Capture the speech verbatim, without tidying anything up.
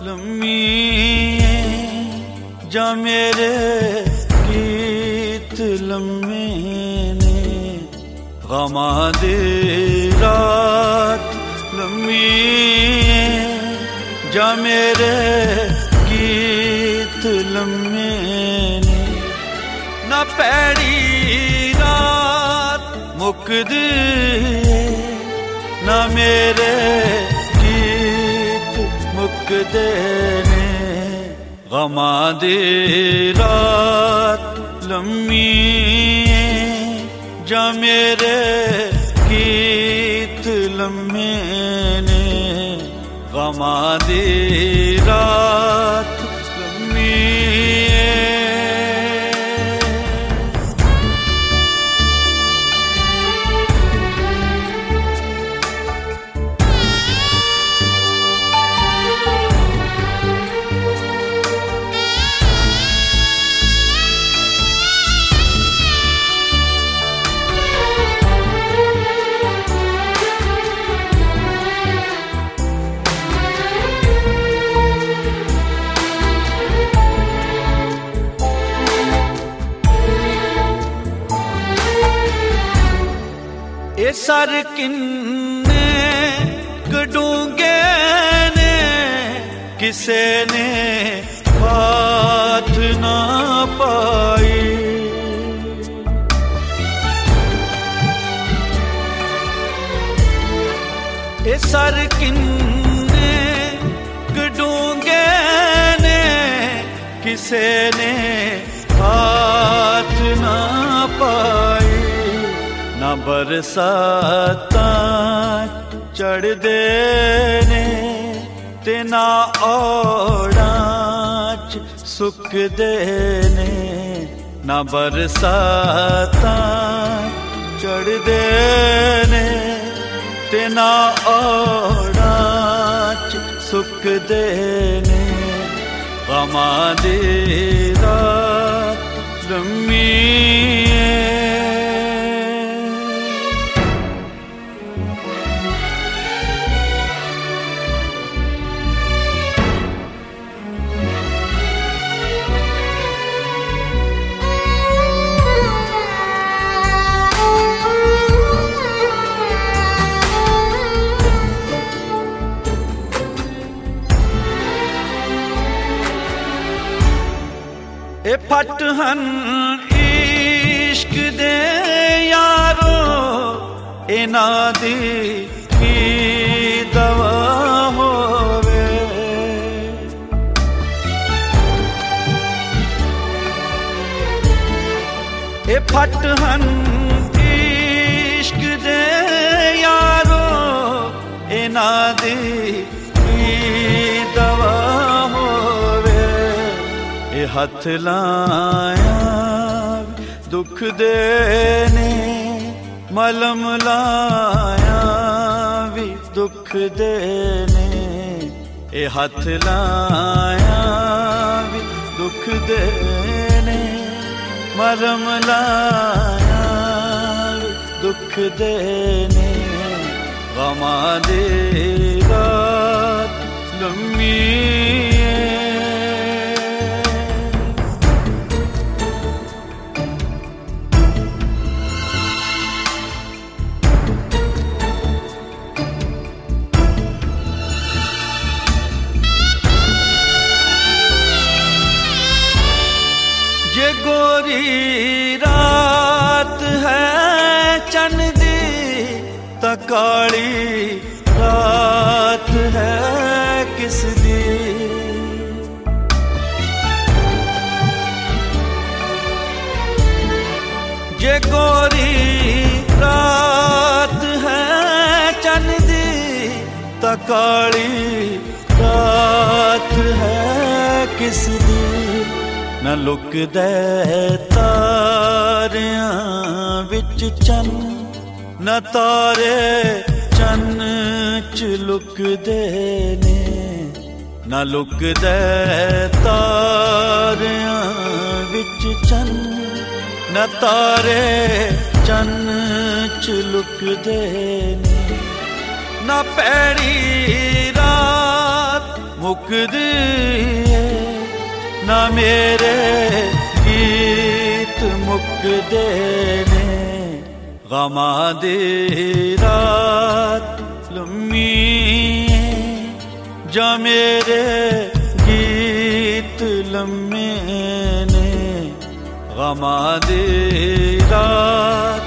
लम्मी जा मेरे गीत लम्मे ने गमा दे रात लम्मी जा मेरे गीत लम्मे ने ना पैड़ी रात मुकदी ना मेरे गीत मुकदे ने गमा दे रात लम्मी जा मेरे गीत लम्मे ने गमा दे रात लम्मी ये सर किन्ने कड़ूंगे ने किसे ने बात ना पाई ये सर किन्ने कड़ूंगे ने किसे ने बात ना पाई ना बरसाता चढ़ देने ते ना ओड़ाच सुख देने ना बरसाता चढ़ देने ते ना ओड़ाच सुख देने गमा दे रात लम्मी ए फट हन इश्क दे यारो इना दी की दवा होवे ए फट हन इश्क दे यारो इना दी की दवा हथ लाया दुख देने मलम लाया भी दुख देने ए हथ लाया भी दुख देने मलम लाया भी दुख देने गमा दे रात लम्मी ये गोरी रात है चन दी तकाली रात है किस दी ये गोरी रात है चन दी तकाली रात है किस दी न लुक दे तारियां विच चन न तारे चन च लुक दे ने न लुक दे तारियां विच चन न तारे चन च लुक दे ने न पैड़ी रात मुकदी है, ना मेरे गीत मुकदे ने। गमां दी रात लम्मी जा मेरे गीत लम्मे ने। गमां दी रात